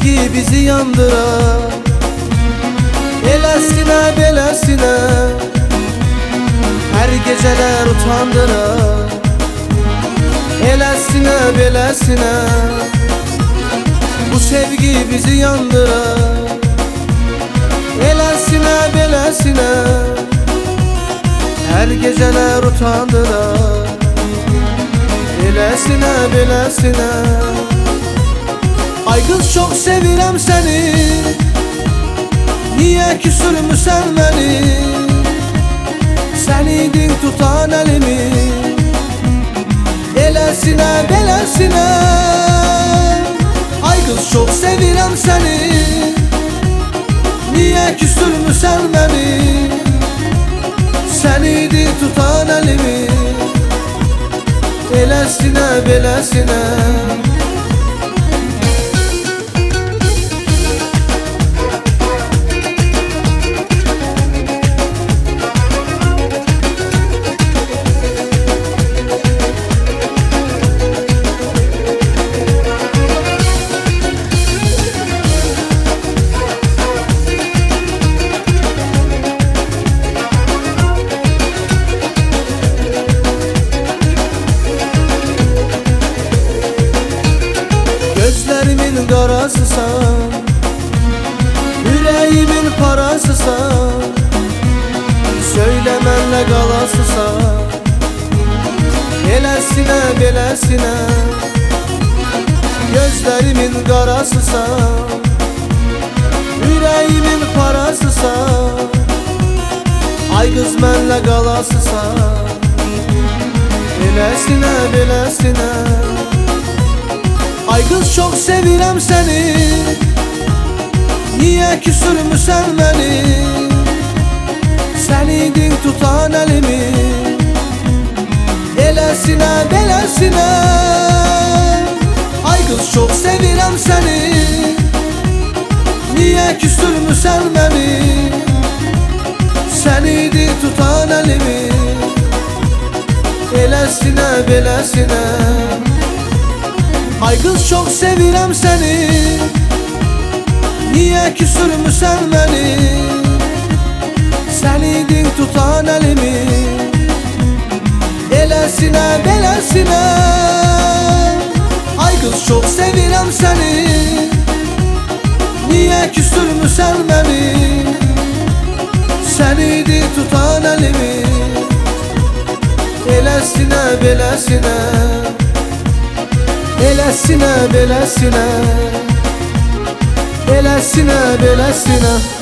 sevgi bizi yandırar. Elesine belesine her geceler utandırar. Elesine belesine bu sevgi bizi yandırar. Elesine belesine her geceler utandırar. Elesine belesine. Ay kız çok sevirem seni, niye küsürmüsən beni? Sen idin tutan elimi, elesine belesine. Ay kız çok sevirem seni, niye küsürmüsən beni? Sen idin tutan elimi, elesine belesine. Gözlerimin qarasısan, yüreğimin parasısan, söyle mənlə qalasısan. Elesine belesine gözlerimin qarasısan, yüreğimin parasısan. Ay qız mənlə qalasısan. Elesine belesine. Ay kız çok sevirem seni, niye küsürmüsən beni? Sen idin tutan elimi, elesine belesine. Ay kız çok sevirem seni, niye küsürmüsən beni? Sen idin tutan elimi, elesine belesine. Ay kız çok sevirem seni, niye küsürmüsən beni? Sen idin tutan elimi, elesine belesine. Ay kız çok sevirem seni, niye küsürmüsən beni? Sen idin tutan elimi, elesine belesine. Elesine belesine, elesine belesine.